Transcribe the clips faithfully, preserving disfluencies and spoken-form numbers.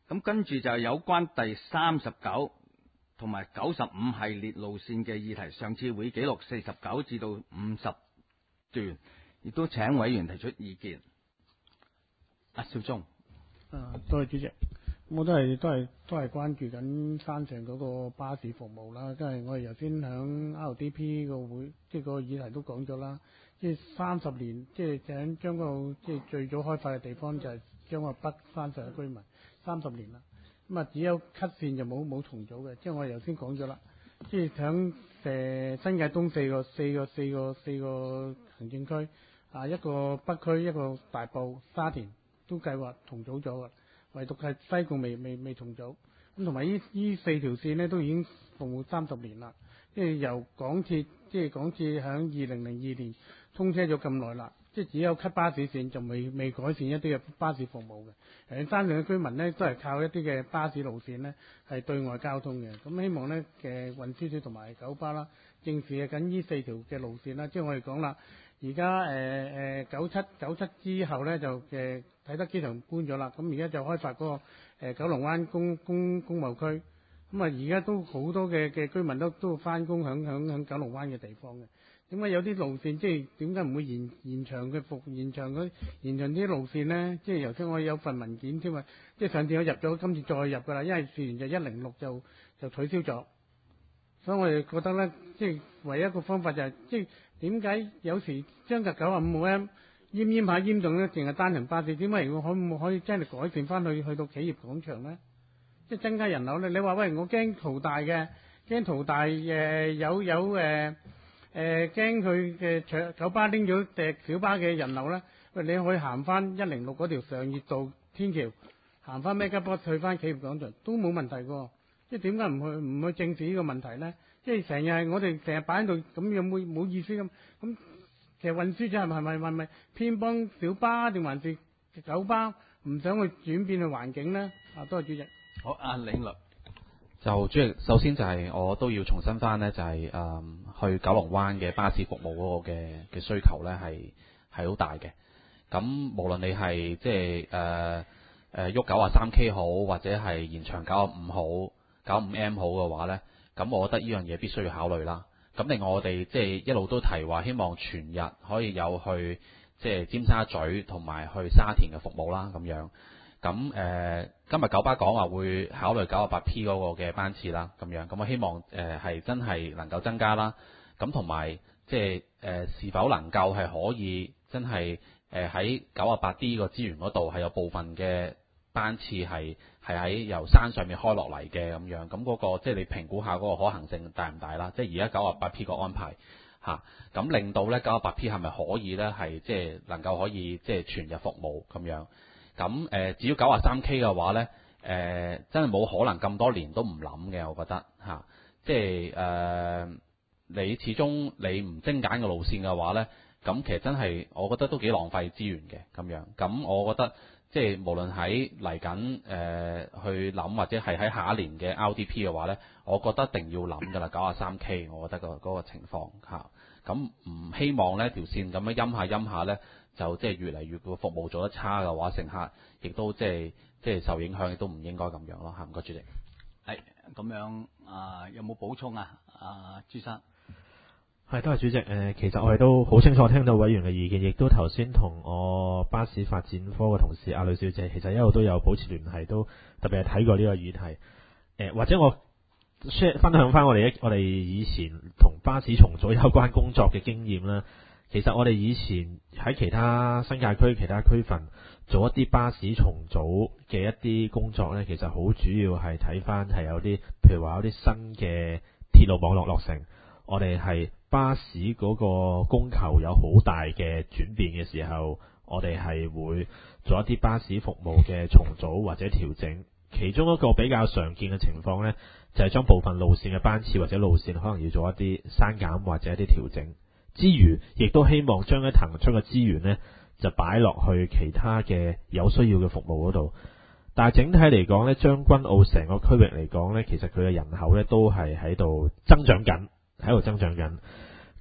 咁跟住就係有關第三十九同埋九十五系列路線嘅議題，上次會記錄四十九至到五十段，亦都請委員提出意見。阿少忠， 啊，多謝主席。我都係都係都係關注緊山上嗰個巴士服務啦，即係我哋頭先響 R D P 個會，即係個議題都講咗啦。即係三十年，即係想將個即係最早開發嘅地方就係將個北山上嘅居民三十年啦。咁啊，只有 cut 線就冇冇重組嘅，即係我哋頭先講咗啦。即係響誒新界東四個四個四個四個行政區啊，一個北區，一個大埔、沙田都計劃重組咗㗎。唯獨係西貢未未未重組，咁同埋呢呢四條線呢都已經服務三十年啦。即係由港鐵，即係港鐵響二零零二年通車咗咁耐啦，即係只有 cut 巴士線就未未改善一啲嘅巴士服務嘅。誒山上嘅居民呢都係靠一啲嘅巴士路線呢係對外交通嘅。咁希望呢嘅運輸署同埋九巴啦，正視緊呢四條嘅路線啦。即係我哋講啦，而家誒誒九七九七之後呢就嘅。啟德機場搬咗啦，咁而家就開發嗰、那個、呃、九龍灣工工工貿區，咁啊而家都好多嘅嘅居民都都翻工響響響九龍灣嘅地方嘅。點解有啲路線即係點解唔會延延長嘅服延長嗰延長啲路線呢？即係頭先我有份文件添啊，即係上次我入咗，今次再入㗎啦，因為事緣就一零六就就取消咗，所以我哋覺得咧，即係唯一一個方法就係、是、即係點解有時將架九十五號 M奄奄下奄動咧，淨係單程巴士，點解如果可唔可以真係改善翻去去到企業廣場咧？即係增加人流咧？你話喂，我驚淘大嘅，驚淘大誒、呃、有有誒誒驚佢嘅搶九巴拎咗隻小巴嘅人流咧？喂，你可以行翻一零六嗰條上月道天橋，行翻 MegaBus 去翻企業廣場都冇問題嘅。即係點解唔去唔去正視呢個問題咧？即係成日係我哋成日擺喺度，咁有冇冇意思咁咁？其實運輸者係咪係咪係咪偏幫小巴定還是九巴唔想去轉變嘅環境呢？啊，多謝主席。 好，阿李律就主席，首先就係我都要重申翻呢，就係、是、誒、嗯、去九龍灣嘅巴士服務嗰個嘅嘅需求呢係係好大嘅。咁無論你係即係誒誒喐九啊三 K 好，或者係延長九啊五好、九五 M 好嘅話呢，咁我覺得呢樣嘢必須要考慮啦。咁另外我哋即係一路都提話，希望全日可以有去即係尖沙咀同埋去沙田嘅服務啦，咁樣。咁誒、呃，今日九巴講話會考慮九十八 P 嗰個嘅班次啦，咁樣。咁我希望誒係、呃、真係能夠增加啦。咁同埋即係誒是否能夠係可以真係誒喺九十八 D 個資源嗰度係有部分嘅班次係係喺由山上面開落嚟嘅咁樣，咁嗰、嗰個即係你評估下嗰個可行性大唔大啦？即係而家九十八 P 個安排嚇，咁、啊、令到咧九十八 P 係咪可以咧係即係能夠可以即係全日服務咁樣？咁誒、呃，只要九十三 K 嘅話咧，誒、呃、真係冇可能咁多年都唔諗嘅，我覺得嚇、啊，即係誒、呃、你始終你唔精簡嘅路線嘅話咧，咁其實真係我覺得都幾浪費資源嘅咁樣，咁我覺得。即係無論喺嚟緊誒去諗，或者係喺下一年嘅 R D P 嘅話呢，我覺得一定要諗㗎啦。九十三 K，我覺得、嗰個嗰、嗰個情況嚇，咁、啊、唔希望呢條線咁樣陰下陰下呢，就即係越嚟越個服務做得差嘅話，乘客亦都即係即係受影響，亦都唔應該咁樣咯嚇。唔該主席。 係咁樣啊？有冇補充啊？啊，朱生。 係，多謝主席。誒、呃，其實我哋都好清楚聽到委員嘅意見，亦都頭先同我巴士發展科嘅同事阿呂小姐，其實一路都有保持聯繫，都特別係睇過呢個議題。誒、呃，或者我 share 分享翻我哋一我哋以前同巴士重組有關工作嘅經驗啦。其實我哋以前喺其他新界區、其他區份做一啲巴士重組嘅一啲工作呢，其實好主要係睇翻係有啲，譬如話有啲新嘅鐵路網絡落成，我哋係巴士嗰個供求有好大嘅轉變嘅時候，我哋係會做一啲巴士服務嘅重組或者調整。其中一個比較常見嘅情況呢，就係、是、將部分路線嘅班次或者路線可能要做一啲刪減或者一啲調整之餘，亦都希望將一騰出嘅資源呢，就擺落去其他嘅有需要嘅服務嗰度。但係整體嚟講呢，將軍澳成個區域嚟講呢，其實佢嘅人口呢都係喺度增長緊，喺度增長緊。咁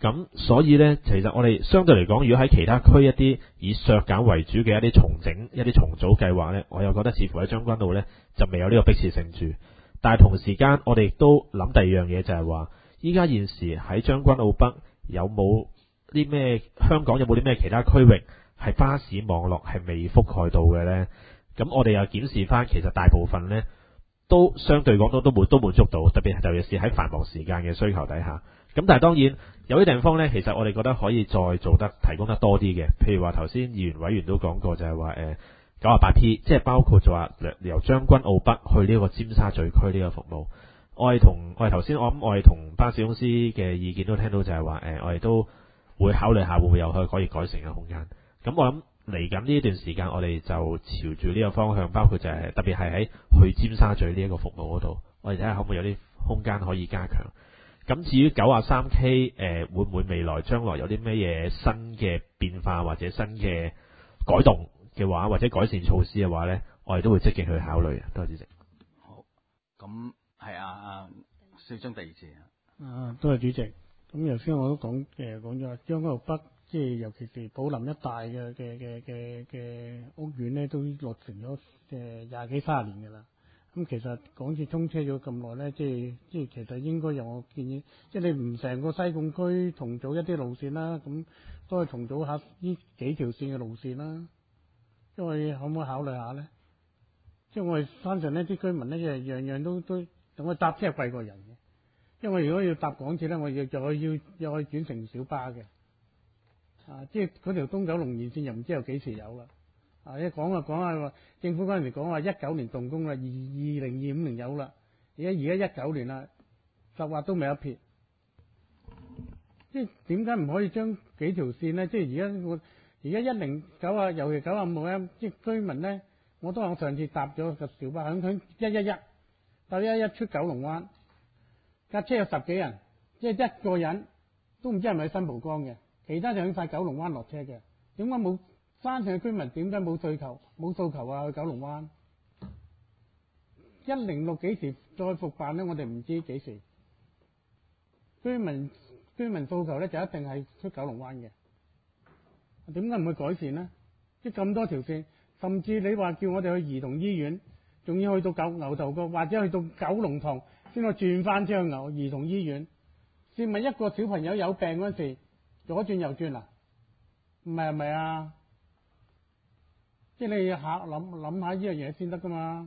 咁所以呢，其實我哋相對嚟講，如果喺其他區一啲以削減為主嘅一啲重整、一啲重組計劃呢，我又覺得似乎喺將軍澳呢就未有呢個迫切性住。但係同時間，我哋亦都諗第二樣嘢，就係話，依家現時喺將軍澳北有冇啲咩香港有冇啲咩其他區域係巴士網絡係未覆蓋到嘅呢？咁我哋又檢視翻，其實大部分呢都相對講都都滿都滿足到，特別係尤其是喺繁忙時間嘅需求底下。咁但係當然有啲地方呢，其實我哋覺得可以再做得提供得多啲嘅，譬如話頭先議員委員都講過，就係話誒九十八 P， 即係包括就話由將軍澳北去呢個尖沙咀區呢個服務。我哋同我哋頭先我諗我哋同巴士公司嘅意見都聽到，就係話誒我哋都會考慮下會唔會有可可以改成嘅空間。咁我諗嚟緊呢段時間，我哋就朝住呢個方向，包括就係特別係喺去尖沙咀呢一個服務嗰度，我哋睇下可唔可以有啲空間可以加強。咁至於九十三 K， 誒、呃、會唔會未來將來有啲咩嘢新嘅變化或者新嘅改動嘅話，或者改善措施嘅話呢，我哋都會積極去考慮。多謝主席。 好，咁係啊啊，少宗第二次啊，多謝主席。咁頭先我都講誒講咗，將軍澳北即係尤其是寶林一帶嘅嘅嘅嘅嘅屋苑呢，都落成咗誒廿幾三十年㗎啦。咁其實港鐵通車咗咁耐咧，即係即係其實應該由我建議，即係你唔成個西貢區重組一啲路線啦，咁都係重組下呢幾條線嘅路線啦。因為可唔可以考慮下咧？即係我哋山上呢啲居民咧，樣樣都都，我搭車係貴過人嘅。因為如果要搭港鐵咧，我要再要又可以轉乘小巴嘅。啊，即係嗰條東九龍沿線又唔知有幾時有啦。啊！一講啊講下話，政府嗰陣時講話一九年動工啦，二二零二五年有啦。而家而家一九年啦，十劃都未一撇。即係點解唔可以將幾條線咧？即係而家我而家一零九啊，尤其九啊五咧，即係居民咧，我都我上次搭咗個小巴響響一一一，搭一一一出九龍灣，架車有十幾人，即係一個人都唔知係咪喺新蒲崗嘅，其他就響晒九龍灣落車嘅。點解冇？山上嘅居民點解冇訴求冇訴求啊？去九龍灣一零六幾時再復辦咧？我哋唔知幾時。居民居民訴求咧就一定係出九龍灣嘅。點解唔去改善呢？即係咁多條線，甚至你話叫我哋去兒童醫院，仲要去到九牛頭角或者去到九龍塘先可以轉翻出去牛兒童醫院。試問一個小朋友有病嗰陣時，左轉右轉啊？唔係係咪啊？即係你要下諗諗下呢樣嘢先得噶嘛，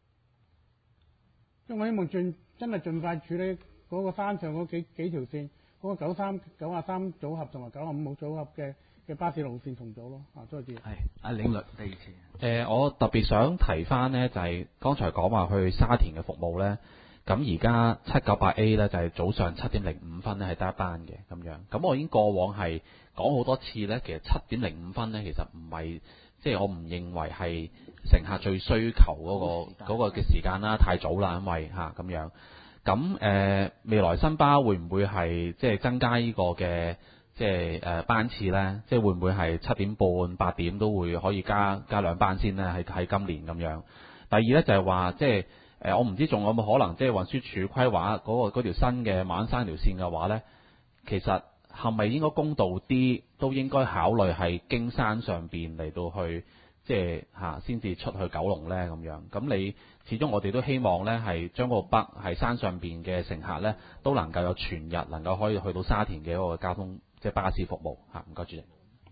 因為我希望盡真係盡快處理嗰個山上嗰幾幾條線，嗰、嗰個九三九啊三組合同埋九啊五號組合嘅嘅巴士路線重組咯。啊，多謝。 係阿領律第二次。誒、 呃，我特別想提翻呢，就係、是、剛才講話去沙田嘅服務呢。咁而家七九八 A 呢，就係早上七點零五分呢係得一班嘅咁樣。咁我已經過往係講好多次呢，其實七點零五分呢，其實唔係。即係我唔認為係乘客最需求嗰、嗰個嗰嘅時間啦，太早啦，因為嚇咁樣。咁誒、呃、未來新巴會唔會係即係增加呢個嘅即係誒班次呢？即係會唔會係七點半八點都會可以加加兩班先呢？喺喺今年咁樣。第二呢，就係話即係誒我唔知仲有冇可能即係運輸署規劃嗰、嗰個嗰條新嘅馬鞍山條線嘅話呢，其實。係咪應該公道啲，都應該考慮係經山上邊嚟到去，即係嚇先至出去九龍呢咁樣。咁你始終我哋都希望呢係將個北係山上邊嘅乘客呢，都能夠有全日能夠可以去到沙田嘅嗰個交通即係巴士服務嚇。唔該主席。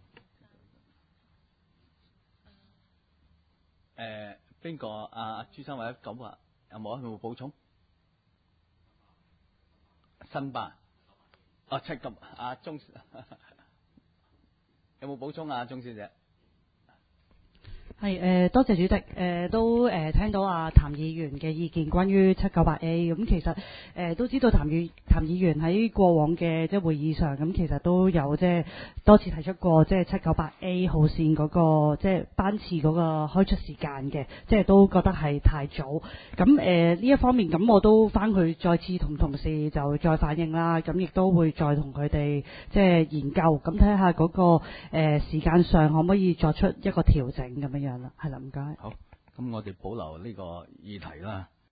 誒邊個阿朱生或者九啊有冇有冇補充？新巴。啊，七級阿鐘有冇補充啊？鐘小姐係誒、呃，多謝主席誒、呃，都誒、呃、聽到阿、啊、譚議員嘅意見，關於七九八 A 咁，其實誒、呃、都知道譚議譚議員喺過往嘅即係會議上，咁其實都有即係多次提出過，即係七九八 A 號線嗰、那個即係班次嗰個開出時間嘅，即係都覺得係太早。咁誒呢一方面，咁我都翻去再次同同事就再反映啦，咁亦都會再同佢哋即係研究，咁睇下嗰個誒、呃、時間上可唔可以作出一個調整咁樣樣。係啦，唔該。 好，咁我哋保留呢個議題啦。